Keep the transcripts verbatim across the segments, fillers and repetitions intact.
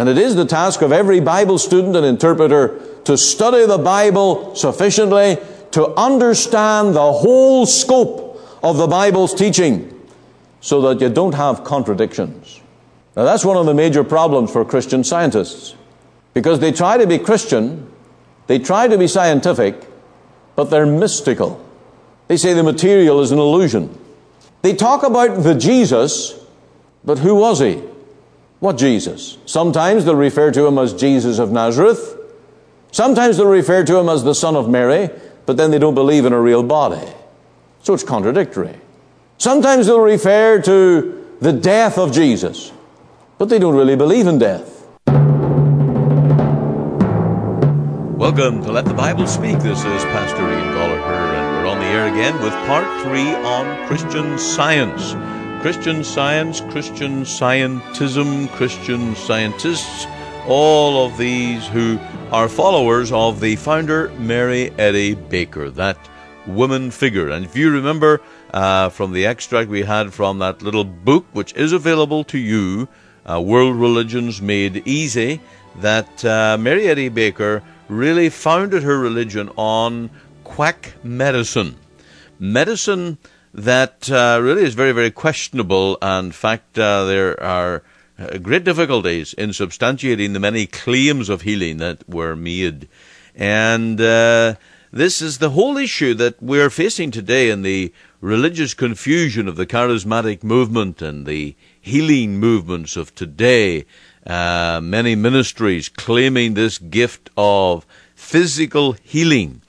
And it is the task of every Bible student and interpreter to study the Bible sufficiently to understand the whole scope of the Bible's teaching so that you don't have contradictions. Now, that's one of the major problems for Christian scientists, because they try to be Christian, they try to be scientific, but they're mystical. They say the material is an illusion. They talk about the Jesus, but who was he? What Jesus? Sometimes they'll refer to him as Jesus of Nazareth. Sometimes they'll refer to him as the Son of Mary, but then they don't believe in a real body. So it's contradictory. Sometimes they'll refer to the death of Jesus, but they don't really believe in death. Welcome to Let the Bible Speak. This is Pastor Ian Gallagher, and we're on the air again with part three on Christian Science. Christian Science, Christian Scientism, Christian Scientists, all of these who are followers of the founder, Mary Eddy Baker, that woman figure. And if you remember uh, from the extract we had from that little book, which is available to you, uh, World Religions Made Easy, that uh, Mary Eddy Baker really founded her religion on quack medicine. Medicine that uh, really is very, very questionable. And in fact, uh, there are uh, great difficulties in substantiating the many claims of healing that were made. And uh, this is the whole issue that we're facing today in the religious confusion of the charismatic movement and the healing movements of today. Uh, many ministries claiming this gift of physical healing.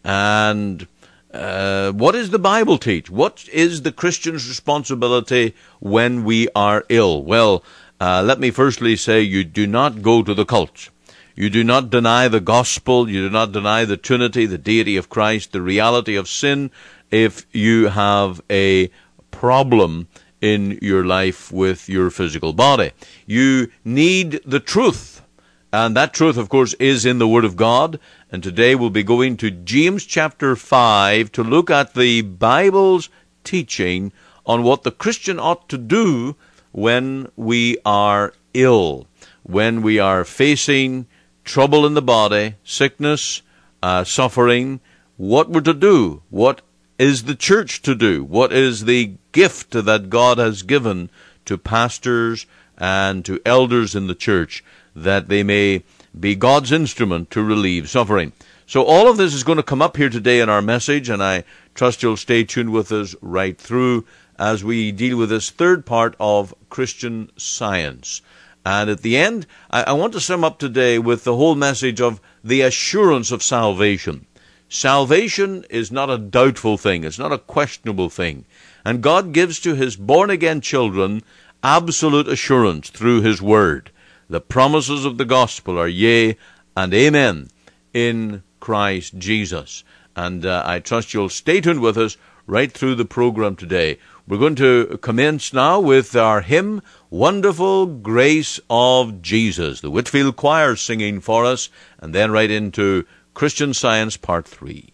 And uh, what does the Bible teach? What is the Christian's responsibility when we are ill? Well, uh, let me firstly say you do not go to the cult. You do not deny the gospel. You do not deny the Trinity, the deity of Christ, the reality of sin, if you have a problem in your life with your physical body. You need the truth. And that truth, of course, is in the Word of God. And today we'll be going to James chapter five to look at the Bible's teaching on what the Christian ought to do when we are ill, when we are facing trouble in the body, sickness, uh, suffering, what we're to do, what is the church to do, what is the gift that God has given to pastors and to elders in the church, that they may be God's instrument to relieve suffering. So all of this is going to come up here today in our message, and I trust you'll stay tuned with us right through as we deal with this third part of Christian Science. And at the end, I, I want to sum up today with the whole message of the assurance of salvation. Salvation is not a doubtful thing. It's not a questionable thing. And God gives to his born-again children absolute assurance through his word. The promises of the gospel are yea and amen in Christ Jesus. And uh, I trust you'll stay tuned with us right through the program today. We're going to commence now with our hymn, Wonderful Grace of Jesus. The Whitfield Choir singing for us, and then right into Christian Science Part three.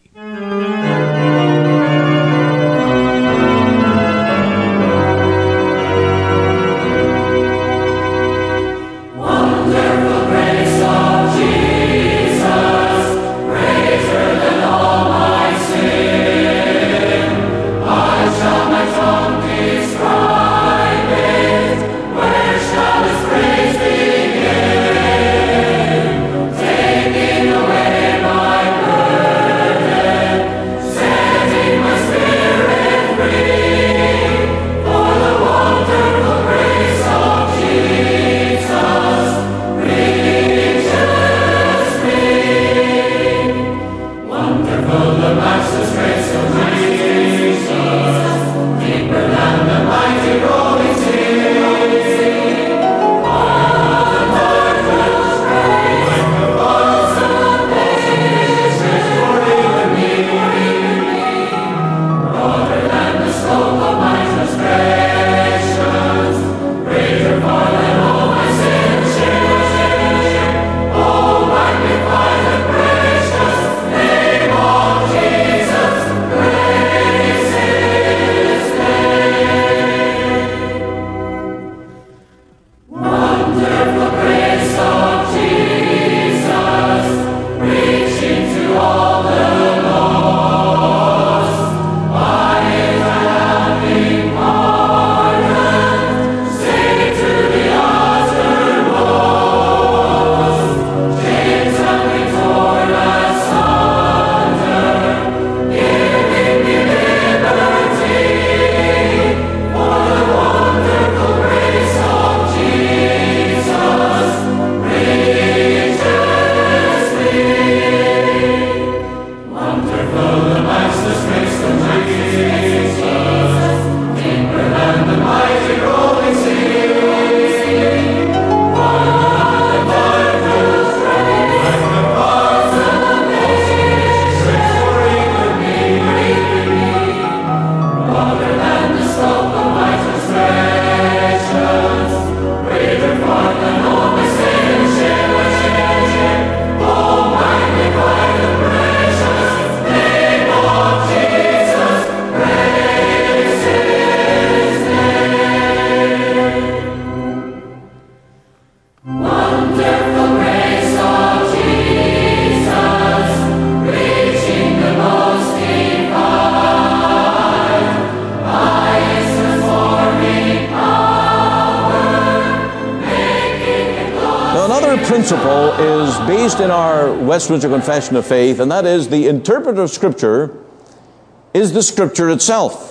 another principle is based in our Westminster Confession of Faith, and that is the interpreter of Scripture is the Scripture itself.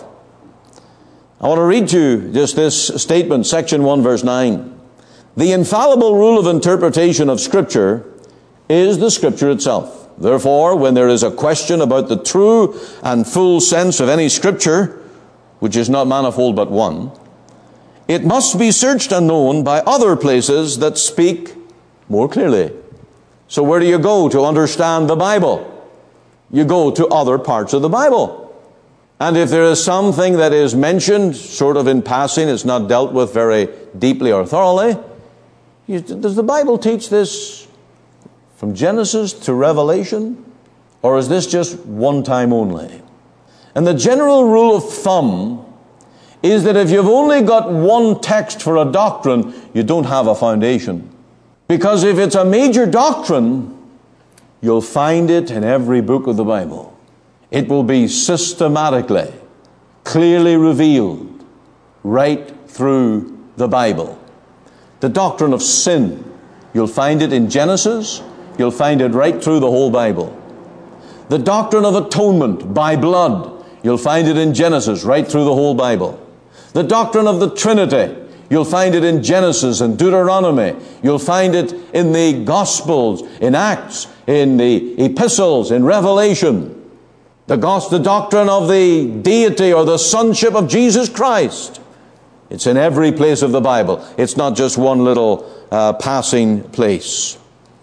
I want to read to you just this statement, section one, verse nine. The infallible rule of interpretation of Scripture is the Scripture itself. Therefore, when there is a question about the true and full sense of any Scripture, which is not manifold but one, it must be searched and known by other places that speak more clearly. So where do you go to understand the Bible? You go to other parts of the Bible. And if there is something that is mentioned sort of in passing, it's not dealt with very deeply or thoroughly, you, does the Bible teach this from Genesis to Revelation? Or is this just one time only? And the general rule of thumb is that if you've only got one text for a doctrine, you don't have a foundation. Because if it's a major doctrine, you'll find it in every book of the Bible. It will be systematically, clearly revealed right through the Bible. The doctrine of sin, you'll find it in Genesis, you'll find it right through the whole Bible. The doctrine of atonement by blood, you'll find it in Genesis, right through the whole Bible. The doctrine of the Trinity, you'll find it in Genesis and Deuteronomy. You'll find it in the Gospels, in Acts, in the epistles, in Revelation. The, the doctrine of the deity or the sonship of Jesus Christ. It's in every place of the Bible. It's not just one little uh, passing place.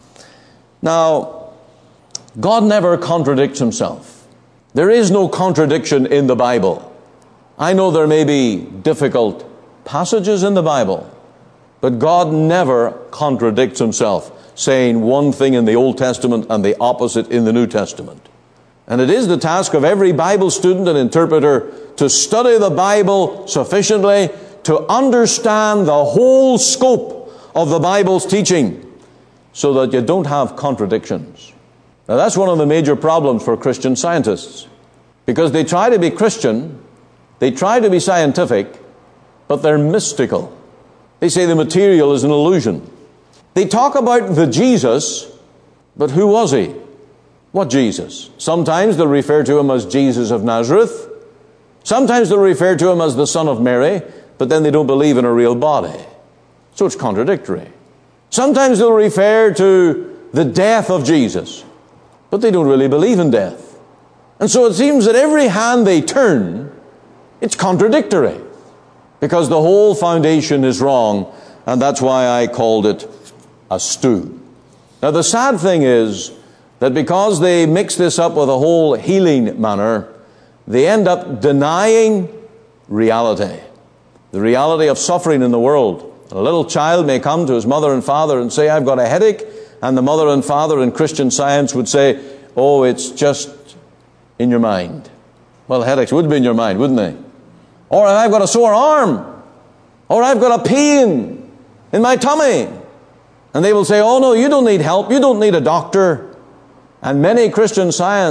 Now, God never contradicts himself. There is no contradiction in the Bible. I know there may be difficult passages in the Bible, but God never contradicts himself, saying one thing in the Old Testament and the opposite in the New Testament. And it is the task of every Bible student and interpreter to study the Bible sufficiently to understand the whole scope of the Bible's teaching so that you don't have contradictions. Now that's one of the major problems for Christian scientists, because they try to be Christian, they try to be scientific, but they're mystical. They say the material is an illusion. They talk about the Jesus, but who was he? What Jesus? Sometimes they'll refer to him as Jesus of Nazareth. Sometimes they'll refer to him as the Son of Mary, but then they don't believe in a real body. So it's contradictory. Sometimes they'll refer to the death of Jesus, but they don't really believe in death. And so it seems that every hand they turn, it's contradictory, because the whole foundation is wrong, and that's why I called it a stew. Now the sad thing is that because they mix this up with a whole healing manner, they end up denying reality, the reality of suffering in the world. A little child may come to his mother and father and say, I've got a headache, and the mother and father in Christian Science would say, oh, it's just in your mind. Well, headaches would be in your mind, wouldn't they? Or I've got a sore arm, or I've got a pain in my tummy. And they will say, oh no, you don't need help, you don't need a doctor. And many Christian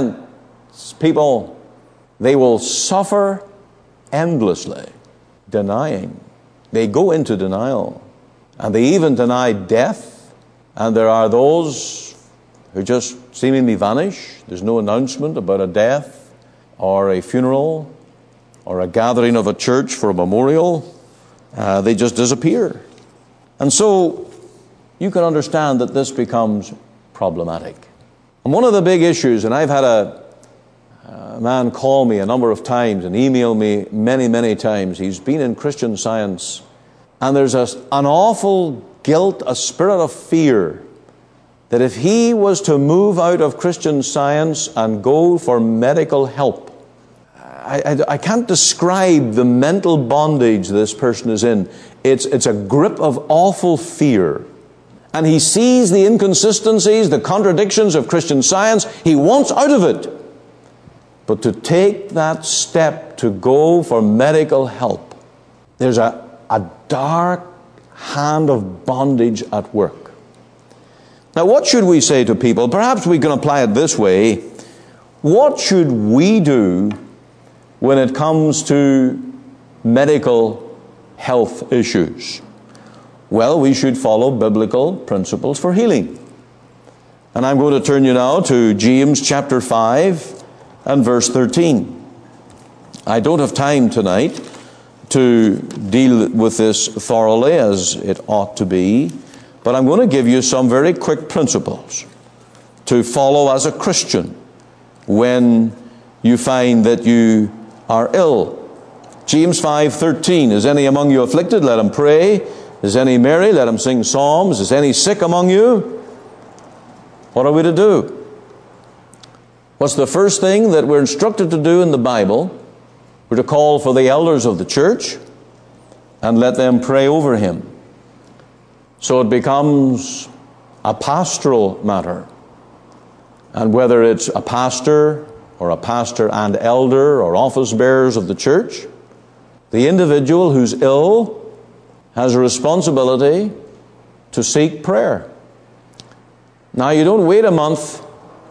Science people, they will suffer endlessly, denying. They go into denial. And they even deny death. And there are those who just seemingly vanish. There's no announcement about a death or a funeral or a gathering of a church for a memorial. Uh, they just disappear. And so you can understand that this becomes problematic. And one of the big issues, and I've had a, a man call me a number of times and email me many, many times. He's been in Christian Science, and there's a, an awful guilt, a spirit of fear, that if he was to move out of Christian Science and go for medical help, I, I, I can't describe the mental bondage this person is in. It's, it's a grip of awful fear. And he sees the inconsistencies, the contradictions of Christian Science. He wants out of it. But to take that step to go for medical help, there's a, a dark hand of bondage at work. Now, what should we say to people? Perhaps we can apply it this way. What should we do when it comes to medical health issues? Well, we should follow biblical principles for healing. And I'm going to turn you now to James chapter five and verse thirteen. I don't have time tonight to deal with this thoroughly as it ought to be, but I'm going to give you some very quick principles to follow as a Christian when you find that you are ill. James five thirteen, is any among you afflicted? Let him pray. Is any merry? Let him sing psalms. Is any sick among you? What are we to do? What's the first thing that we're instructed to do in the Bible? We're to call for the elders of the church and let them pray over him. So it becomes a pastoral matter. And whether it's a pastor or a pastor and elder or office bearers of the church, the individual who's ill has a responsibility to seek prayer. Now, you don't wait a month,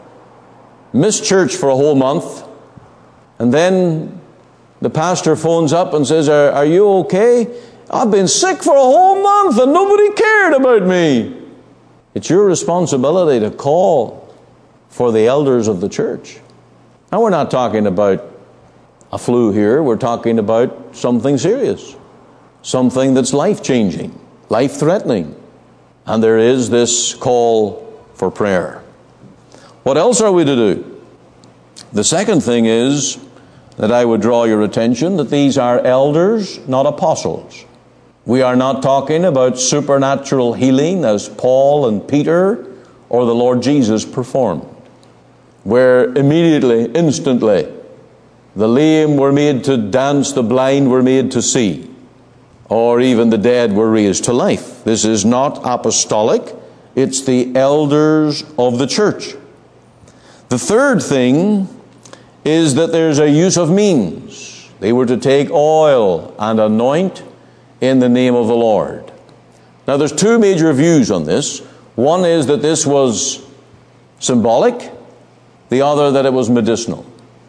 miss church for a whole month, and then the pastor phones up and says, are, are you okay? I've been sick for a whole month and nobody cared about me. It's your responsibility to call for the elders of the church. Now, we're not talking about a flu here. We're talking about something serious, something that's life-changing, life-threatening. And there is this call for prayer. What else are we to do? The second thing is that I would draw your attention that these are elders, not apostles. We are not talking about supernatural healing as Paul and Peter or the Lord Jesus performed, where immediately, instantly, the lame were made to dance, the blind were made to see, or even the dead were raised to life. This is not apostolic. It's the elders of the church. The third thing is that there's a use of means. They were to take oil and anoint in the name of the Lord. Now, there's two major views on this. One is that this was symbolic, the other that it was medicinal.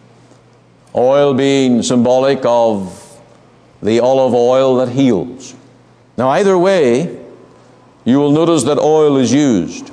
Oil being symbolic of the olive oil that heals. Now, either way, you will notice that oil is used.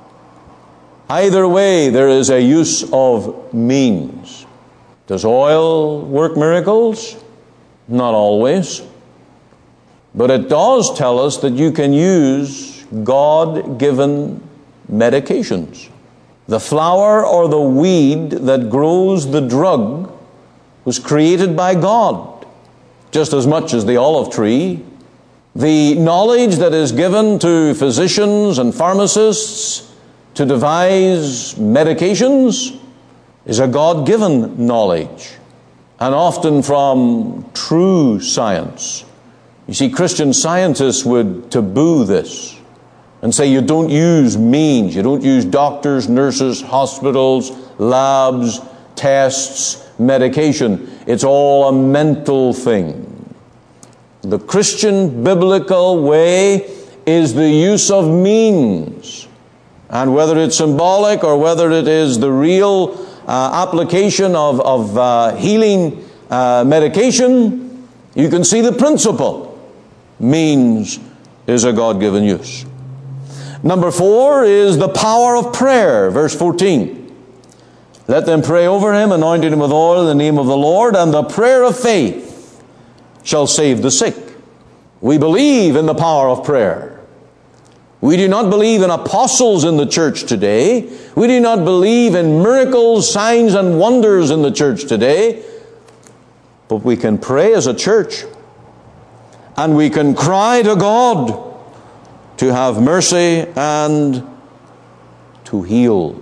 Either way, there is a use of means. Does oil work miracles? Not always. But it does tell us that you can use God-given medications. The flower or the weed that grows the drug was created by God, just as much as the olive tree. The knowledge that is given to physicians and pharmacists to devise medications is a God-given knowledge, and often from true science. You see, Christian scientists would taboo this and say you don't use means, you don't use doctors, nurses, hospitals, labs, tests, medication. It's all a mental thing. The Christian biblical way is the use of means. And whether it's symbolic or whether it is the real uh, application of, of uh, healing uh, medication, you can see the principle. Means is a God-given use. Number four is the power of prayer. Verse fourteen. Let them pray over him, anointing him with oil in the name of the Lord, and the prayer of faith shall save the sick. We believe in the power of prayer. We do not believe in apostles in the church today. We do not believe in miracles, signs, and wonders in the church today. But we can pray as a church. And we can cry to God to have mercy and to heal.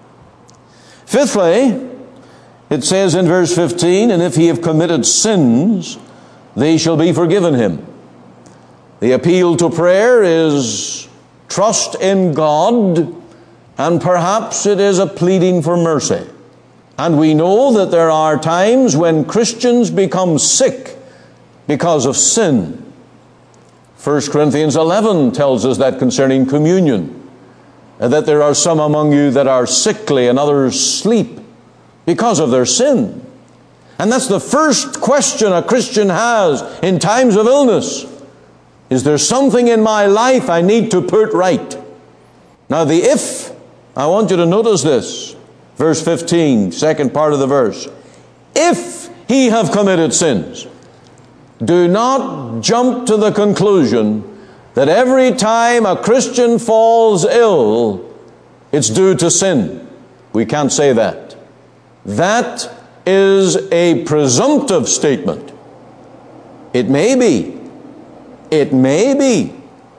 Fifthly, it says in verse fifteen, and if he have committed sins, they shall be forgiven him. The appeal to prayer is trust in God, and perhaps it is a pleading for mercy. And we know that there are times when Christians become sick because of sin. First Corinthians eleven tells us that concerning communion, that there are some among you that are sickly and others sleep because of their sin. And that's the first question a Christian has in times of illness. Is there something in my life I need to put right? Now the if, I want you to notice this. Verse fifteen, second part of the verse. If he have committed sins, do not jump to the conclusion that every time a Christian falls ill, it's due to sin. We can't say that. That is a presumptive statement. It may be. It may be.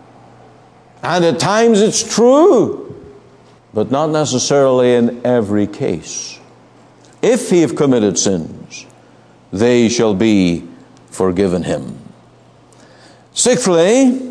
And at times it's true, but not necessarily in every case. If he have committed sins, they shall be forgiven him. Sixthly,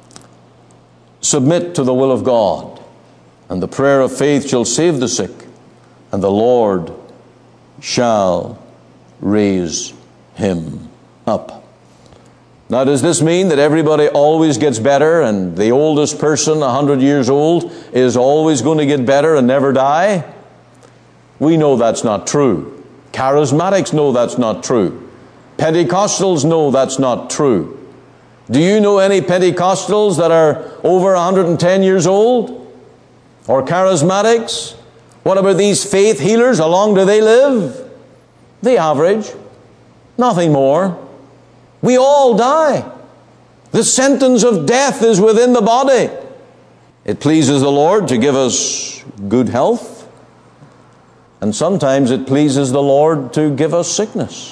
submit to the will of God, and the prayer of faith shall save the sick, and the Lord shall raise him up. Now, does this mean that everybody always gets better and the oldest person, a hundred years old, is always going to get better and never die? We know that's not true. Charismatics know that's not true. Pentecostals know that's not true. Do you know any Pentecostals that are over one hundred ten years old? Or charismatics? What about these faith healers? How long do they live? The average. Nothing more. We all die. The sentence of death is within the body. It pleases the Lord to give us good health, and sometimes it pleases the Lord to give us sickness.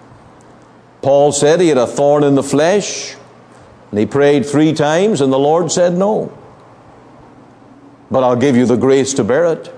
Paul said he had a thorn in the flesh, and he prayed three times, and the Lord said no. But I'll give you the grace to bear it.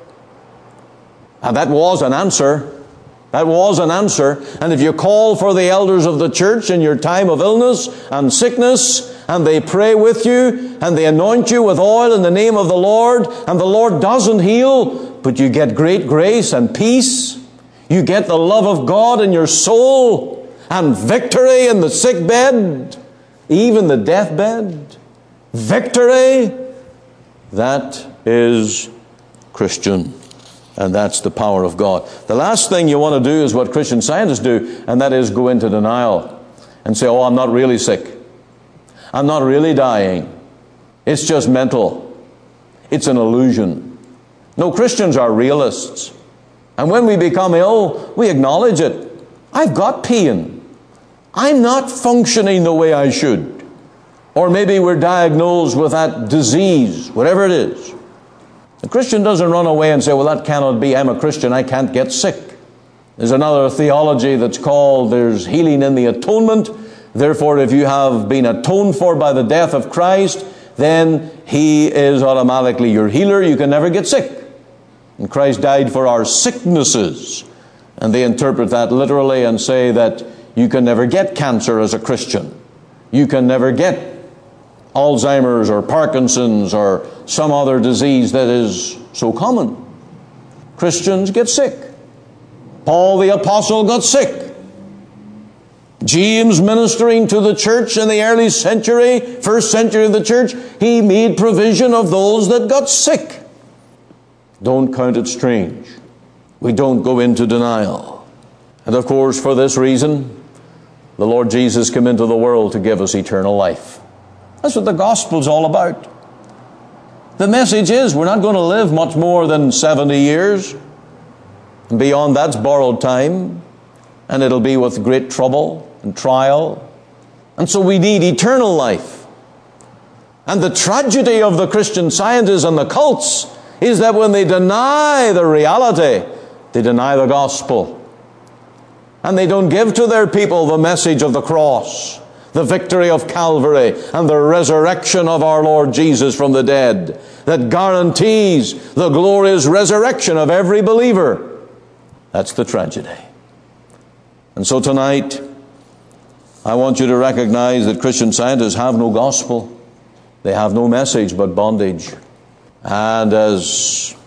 And that was an answer. That was an answer. And if you call for the elders of the church in your time of illness and sickness, and they pray with you, and they anoint you with oil in the name of the Lord, and the Lord doesn't heal, but you get great grace and peace, you get the love of God in your soul, and victory in the sick bed, even the deathbed, victory, that is Christian. And that's the power of God. The last thing you want to do is what Christian Scientists do, and that is go into denial and say, oh, I'm not really sick. I'm not really dying. It's just mental. It's an illusion. No, Christians are realists. And when we become ill, we acknowledge it. I've got pain. I'm not functioning the way I should. Or maybe we're diagnosed with that disease, whatever it is. The Christian doesn't run away and say, well, that cannot be. I'm a Christian. I can't get sick. There's another theology that's called there's healing in the atonement. Therefore, if you have been atoned for by the death of Christ, then He is automatically your healer. You can never get sick. And Christ died for our sicknesses. And they interpret that literally and say that you can never get cancer as a Christian. You can never get Alzheimer's or Parkinson's or some other disease that is so common. Christians get sick. Paul the Apostle got sick. James, ministering to the church in the early century, first century of the church, he made provision of those that got sick. Don't count it strange. We don't go into denial. And of course, for this reason, the Lord Jesus came into the world to give us eternal life. That's what the gospel's all about. The message is we're not going to live much more than seventy years. And beyond that's borrowed time. And it'll be with great trouble and trial. And so we need eternal life. And the tragedy of the Christian Scientists and the cults is that when they deny the reality, they deny the gospel. And they don't give to their people the message of the cross, the victory of Calvary, and the resurrection of our Lord Jesus from the dead, that guarantees the glorious resurrection of every believer. That's the tragedy. And so tonight, I want you to recognize that Christian Scientists have no gospel. They have no message but bondage. And as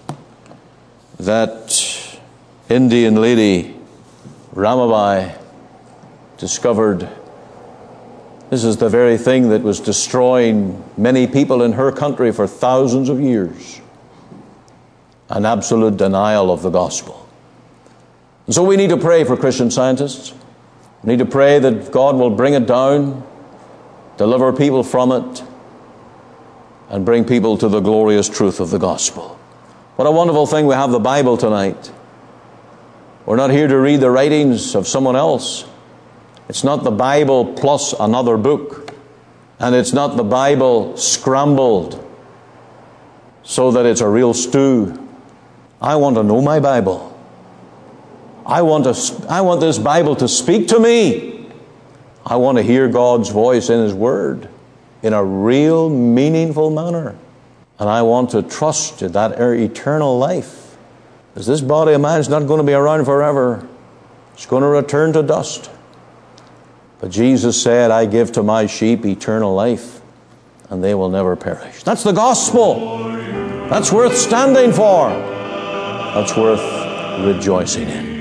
that Indian lady, Ramabai, discovered, this is the very thing that was destroying many people in her country for thousands of years. An absolute denial of the gospel. And so we need to pray for Christian Scientists. We need to pray that God will bring it down, deliver people from it, and bring people to the glorious truth of the gospel. What a wonderful thing we have the Bible tonight. We're not here to read the writings of someone else. It's not the Bible plus another book. And it's not the Bible scrambled so that it's a real stew. I want to know my Bible. I want to, I want this Bible to speak to me. I want to hear God's voice in His Word in a real, meaningful manner. And I want to trust in that eternal life. Because this body of mine is not going to be around forever. It's going to return to dust. But Jesus said, I give to my sheep eternal life, and they will never perish. That's the gospel. That's worth standing for. That's worth rejoicing in.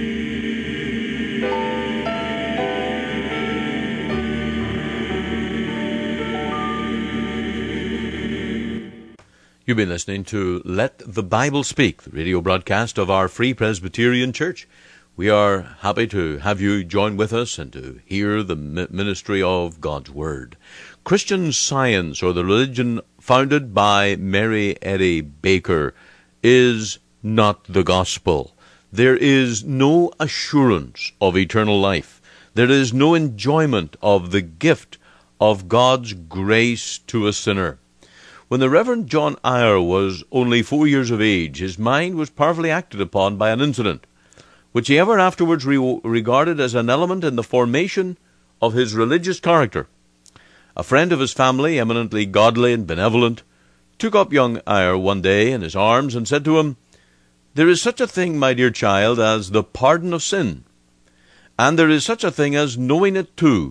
You've been listening to Let the Bible Speak, the radio broadcast of our Free Presbyterian Church. We are happy to have you join with us and to hear the ministry of God's Word. Christian Science, or the religion founded by Mary Eddy Baker, is not the gospel. There is no assurance of eternal life. There is no enjoyment of the gift of God's grace to a sinner. When the Reverend John Eyre was only four years of age, his mind was powerfully acted upon by an incident, which he ever afterwards re- regarded as an element in the formation of his religious character. A friend of his family, eminently godly and benevolent, took up young Eyre one day in his arms and said to him, "There is such a thing, my dear child, as the pardon of sin, and there is such a thing as knowing it too."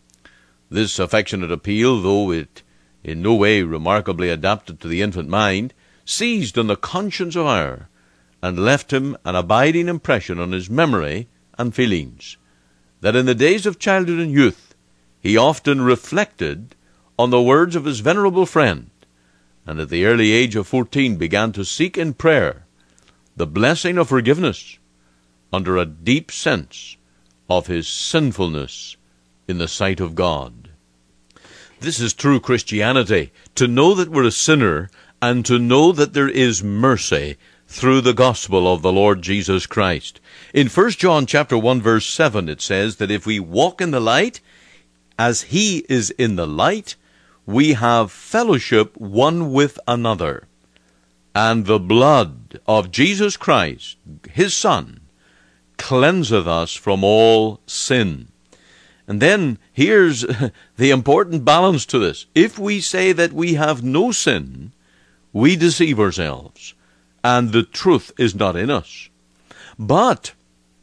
This affectionate appeal, though it in no way remarkably adapted to the infant mind, seized on the conscience of Eyre, and left him an abiding impression on his memory and feelings, that in the days of childhood and youth he often reflected on the words of his venerable friend, and at the early age of fourteen began to seek in prayer the blessing of forgiveness under a deep sense of his sinfulness in the sight of God. This is true Christianity, to know that we're a sinner and to know that there is mercy through the gospel of the Lord Jesus Christ. In First John chapter one verse seven it says that if we walk in the light as He is in the light, we have fellowship one with another. And the blood of Jesus Christ, His Son, cleanseth us from all sin. And then here's the important balance to this. If we say that we have no sin, we deceive ourselves, and the truth is not in us. But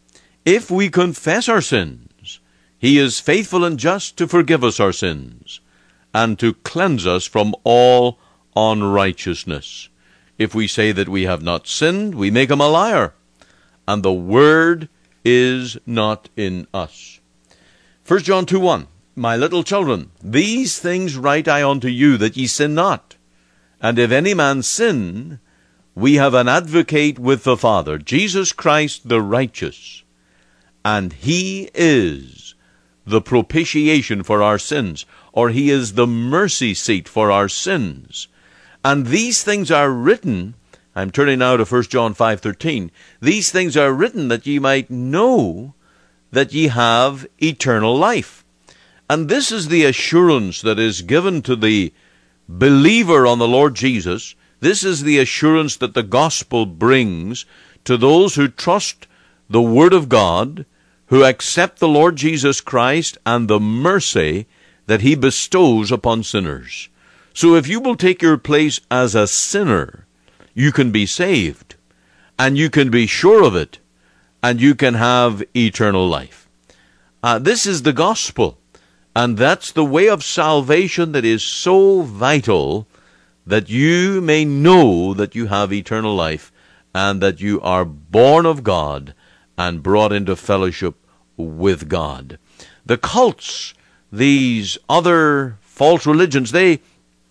if we confess our sins, He is faithful and just to forgive us our sins, and to cleanse us from all unrighteousness. If we say that we have not sinned, we make Him a liar, and the word is not in us. First John two one, My little children, these things write I unto you, that ye sin not. And if any man sin, we have an advocate with the Father, Jesus Christ the righteous. And He is the propitiation for our sins, or He is the mercy seat for our sins. And these things are written, I'm turning now to First John five thirteen, these things are written that ye might know that ye have eternal life. And this is the assurance that is given to the believer on the Lord Jesus. This is the assurance that the gospel brings to those who trust the Word of God, who accept the Lord Jesus Christ and the mercy that He bestows upon sinners. So if you will take your place as a sinner, you can be saved, and you can be sure of it, and you can have eternal life. Uh, this is the gospel, and that's the way of salvation that is so vital, that you may know that you have eternal life, and that you are born of God and brought into fellowship with God. The cults, these other false religions, they,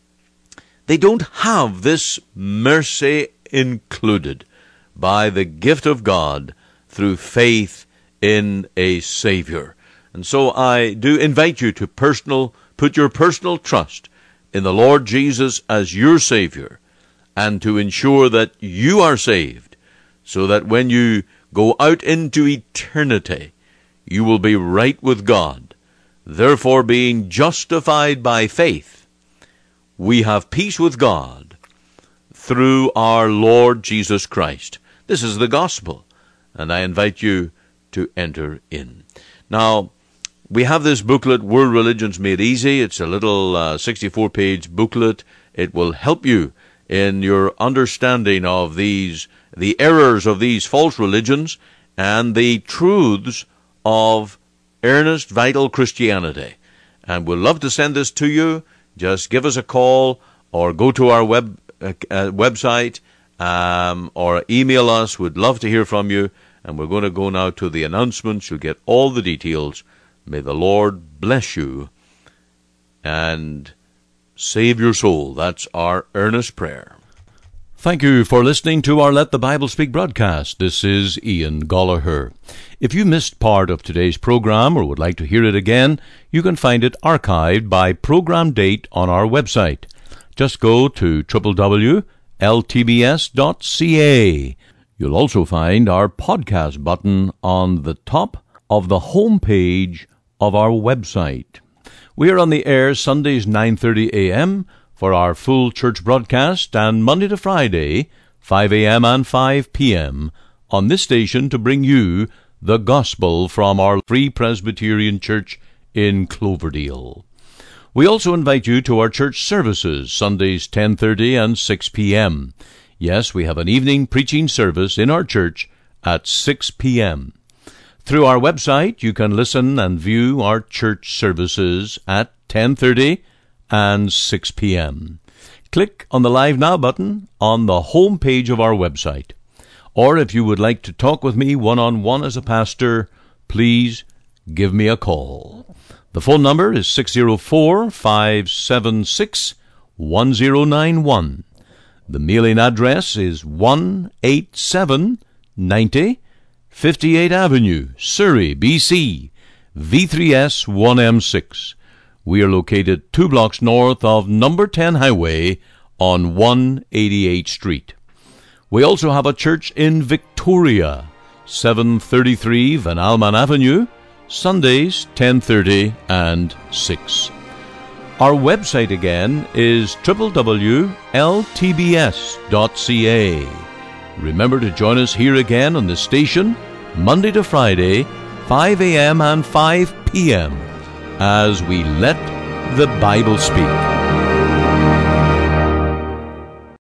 they don't have this mercy included by the gift of God through faith in a Savior. And so I do invite you to personal put your personal trust in the Lord Jesus as your Savior, and to ensure that you are saved, so that when you go out into eternity, you will be right with God. Therefore, being justified by faith, we have peace with God through our Lord Jesus Christ. This is the gospel, and I invite you to enter in. Now, we have this booklet, World Religions Made Easy. It's a little uh, sixty-four page booklet. It will help you in your understanding of these, the errors of these false religions and the truths of earnest, vital Christianity. And we'd love to send this to you. Just give us a call or go to our web uh, uh, website um, or email us. We'd love to hear from you. And we're going to go now to the announcements. You'll get all the details. May the Lord bless you and save your soul. That's our earnest prayer. Thank you for listening to our Let the Bible Speak broadcast. This is Ian Gollaher. If you missed part of today's program or would like to hear it again, you can find it archived by program date on our website. Just go to w w w dot l t b s dot c a. You'll also find our podcast button on the top of the home page of our website. We are on the air Sundays nine thirty a m for our full church broadcast, and Monday to Friday, five a m and five p m on this station to bring you the gospel from our Free Presbyterian Church in Cloverdale. We also invite you to our church services, Sundays ten thirty and six p m Yes, we have an evening preaching service in our church at six p m Through our website, you can listen and view our church services at ten thirty and six p m Click on the Live Now button on the home page of our website. Or if you would like to talk with me one-on-one as a pastor, please give me a call. The phone number is six oh four, five seven six, one oh nine one. The mailing address is one eighty-seven ninety fifty-eighth Avenue, Surrey, B C, V three S one M six. We are located two blocks north of number ten Highway on one eighty-eighth Street. We also have a church in Victoria, seven thirty-three Van Alman Avenue, Sundays ten thirty and six. Our website again is w w w dot l t b s dot c a. Remember to join us here again on the station, Monday to Friday, five a m and five p m, as we let the Bible speak.